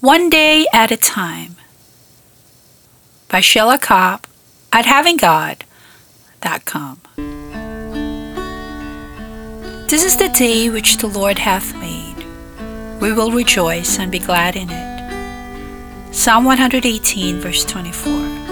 One Day at a Time by Sheila Kopp at havinggod.com. This is the day which the Lord hath made. We will rejoice and be glad in it. Psalm 118, verse 24.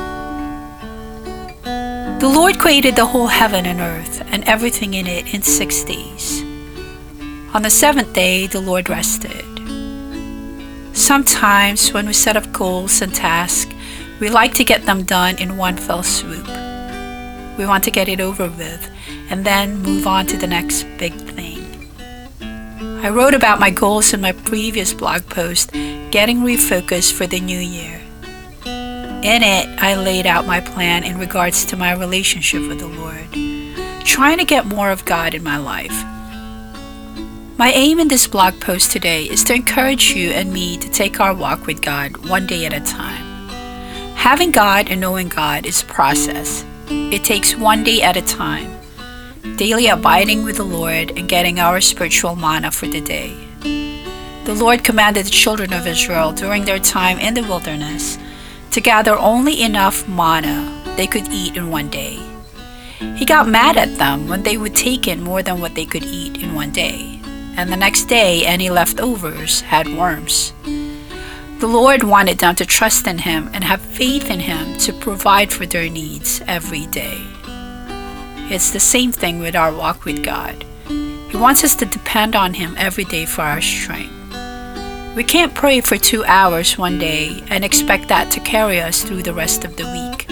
The Lord created the whole heaven and earth and everything in it in 6 days. On the seventh day, the Lord rested. Sometimes when we set up goals and tasks, we like to get them done in one fell swoop. We want to get it over with and then move on to the next big thing. I wrote about my goals in my previous blog post, Getting Refocused for the New Year. In it, I laid out my plan in regards to my relationship with the Lord, trying to get more of God in my life. My aim in this blog post today is to encourage you and me to take our walk with God one day at a time. Having God and knowing God is a process. It takes one day at a time, daily abiding with the Lord and getting our spiritual manna for the day. The Lord commanded the children of Israel during their time in the wilderness to gather only enough manna they could eat in one day. He got mad at them when they would take in more than what they could eat in one day. And the next day any leftovers had worms. The Lord wanted them to trust in Him and have faith in Him to provide for their needs every day. It's the same thing with our walk with God. He wants us to depend on Him every day for our strength. We can't pray for 2 hours one day and expect that to carry us through the rest of the week.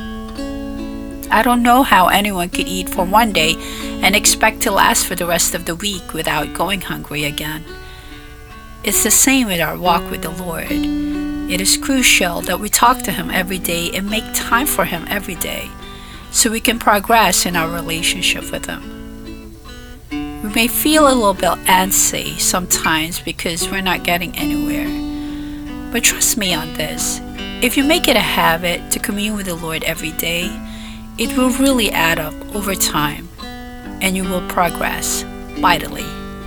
I don't know how anyone could eat for one day and expect to last for the rest of the week without going hungry again. It's the same with our walk with the Lord. It is crucial that we talk to Him every day and make time for Him every day so we can progress in our relationship with Him. We may feel a little bit antsy sometimes because we're not getting anywhere. But trust me on this. If you make it a habit to commune with the Lord every day, it will really add up over time and you will progress mightily.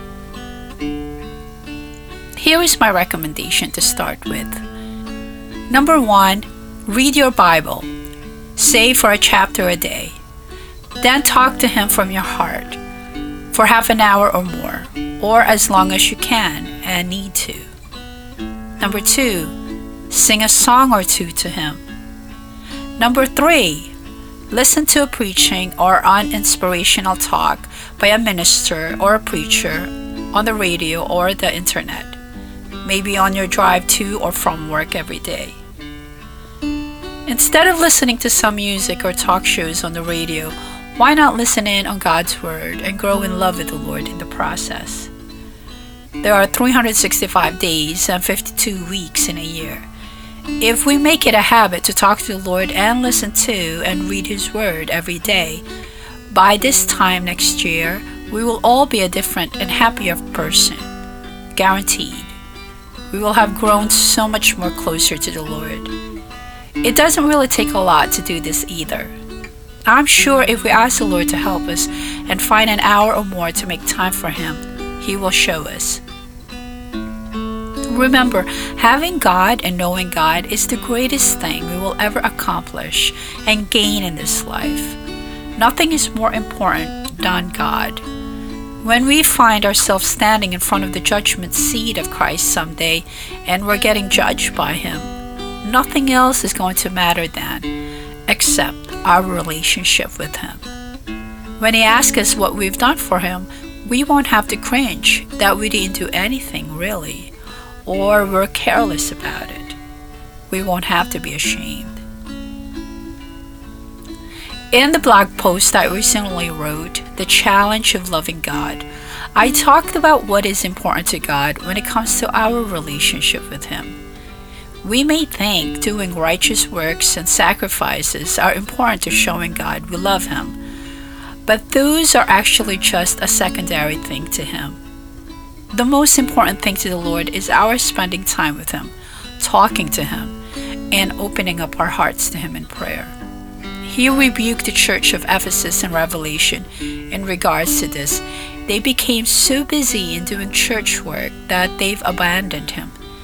Here is my recommendation to start with. Number 1, read your Bible. Say for a chapter a day. Then talk to Him from your heart for half an hour or more, or as long as you can and need to. Number 2, sing a song or two to Him. Number 3, listen to a preaching or an inspirational talk by a minister or a preacher on the radio or the internet, maybe on your drive to or from work every day. Instead of listening to some music or talk shows on the radio, why not listen in on God's Word and grow in love with the Lord in the process? There are 365 days and 52 weeks in a year. If we make it a habit to talk to the Lord and listen to and read His Word every day, by this time next year, we will all be a different and happier person. Guaranteed. We will have grown so much more closer to the Lord. It doesn't really take a lot to do this either. I'm sure if we ask the Lord to help us and find an hour or more to make time for Him, He will show us. Remember, having God and knowing God is the greatest thing we will ever accomplish and gain in this life. Nothing is more important than God. When we find ourselves standing in front of the judgment seat of Christ someday and we're getting judged by Him, nothing else is going to matter then except our relationship with Him. When He asks us what we've done for Him, we won't have to cringe that we didn't do anything really, or we're careless about it. We won't have to be ashamed. In the blog post I recently wrote, The Challenge of Loving God, I talked about what is important to God when it comes to our relationship with Him. We may think doing righteous works and sacrifices are important to showing God we love Him, but those are actually just a secondary thing to Him. The most important thing to the Lord is our spending time with Him, talking to Him, and opening up our hearts to Him in prayer. He rebuked the church of Ephesus in Revelation in regards to this. They became so busy in doing church work that they've abandoned Him.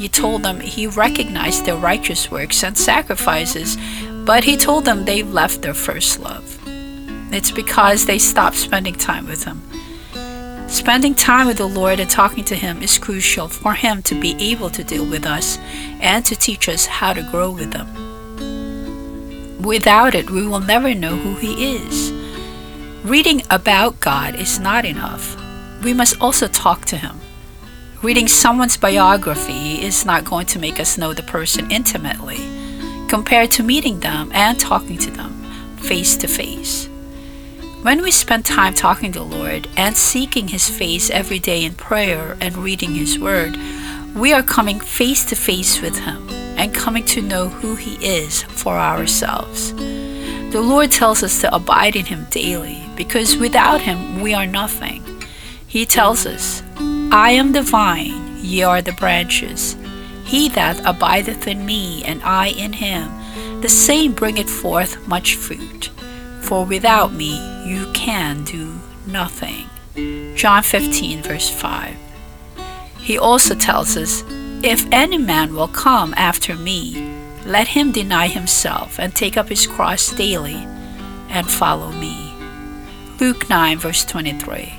He told them he recognized their righteous works and sacrifices, but he told them they left their first love. It's because they stopped spending time with him. Spending time with the Lord and talking to him is crucial for him to be able to deal with us and to teach us how to grow with him. Without it, we will never know who he is. Reading about God is not enough. We must also talk to him. Reading someone's biography is not going to make us know the person intimately, compared to meeting them and talking to them face to face. When we spend time talking to the Lord and seeking his face every day in prayer and reading his word, we are coming face to face with him and coming to know who he is for ourselves. The Lord tells us to abide in him daily, because without him we are nothing. He tells us, I am the vine, ye are the branches. He that abideth in me, and I in him, the same bringeth forth much fruit. For without me you can do nothing. John 15, verse 5. He also tells us, if any man will come after me, let him deny himself and take up his cross daily and follow me. Luke 9, verse 23.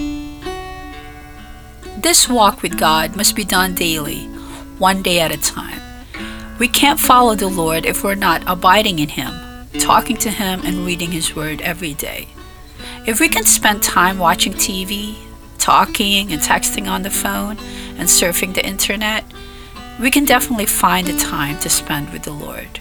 This walk with God must be done daily, one day at a time. We can't follow the Lord if we're not abiding in him, talking to him and reading his word every day. If we can spend time watching TV, talking and texting on the phone, and surfing the internet, we can definitely find the time to spend with the Lord.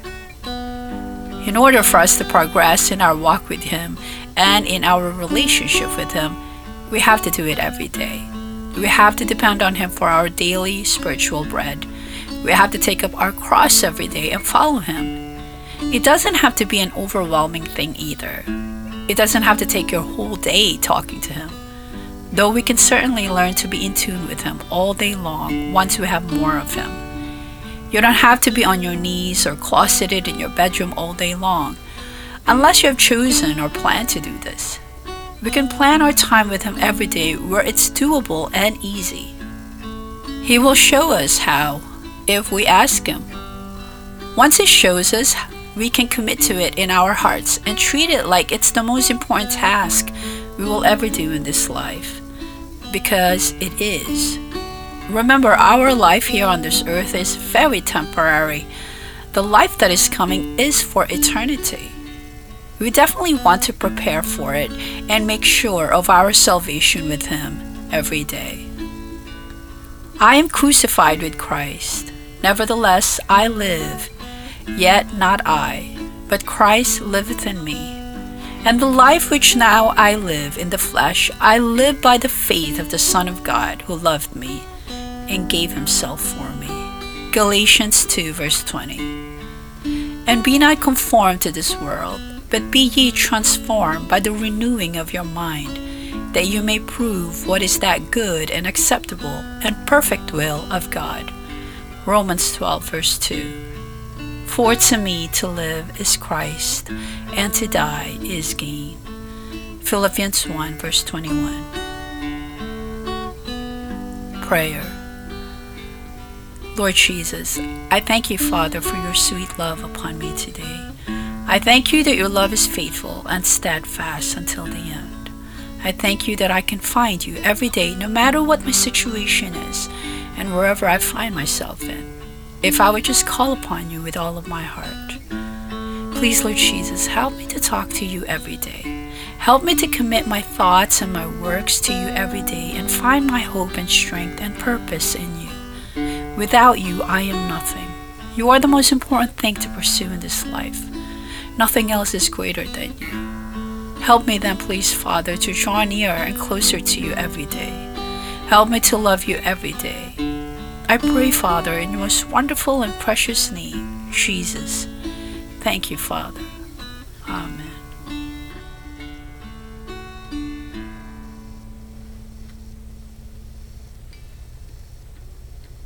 In order for us to progress in our walk with him and in our relationship with him, we have to do it every day. We have to depend on him for our daily spiritual bread. We have to take up our cross every day and follow him. It doesn't have to be an overwhelming thing either. It doesn't have to take your whole day talking to him, though we can certainly learn to be in tune with him all day long once we have more of him. You don't have to be on your knees or closeted in your bedroom all day long, unless you have chosen or planned to do this. We can plan our time with him every day where it's doable and easy. He will show us how if we ask him. Once he shows us, we can commit to it in our hearts and treat it like it's the most important task we will ever do in this life, because it is. Remember, our life here on this earth is very temporary. The life that is coming is for eternity. We definitely want to prepare for it and make sure of our salvation with him every day. I am crucified with Christ. Nevertheless, I live, yet not I, but Christ liveth in me. And the life which now I live in the flesh, I live by the faith of the Son of God, who loved me and gave himself for me. Galatians 2, verse 20. And be not conformed to this world, but be ye transformed by the renewing of your mind, that you may prove what is that good and acceptable and perfect will of God. Romans 12, verse 2. For to me to live is Christ, and to die is gain. Philippians 1, verse 21. Prayer. Lord Jesus, I thank you, Father, for your sweet love upon me today. I thank you that your love is faithful and steadfast until the end. I thank you that I can find you every day, no matter what my situation is and wherever I find myself in, if I would just call upon you with all of my heart. Please, Lord Jesus, help me to talk to you every day. Help me to commit my thoughts and my works to you every day and find my hope and strength and purpose in you. Without you, I am nothing. You are the most important thing to pursue in this life. Nothing else is greater than you. Help me then, please, Father, to draw near and closer to you every day. Help me to love you every day. I pray, Father, in your most wonderful and precious name, Jesus. Thank you, Father. Amen.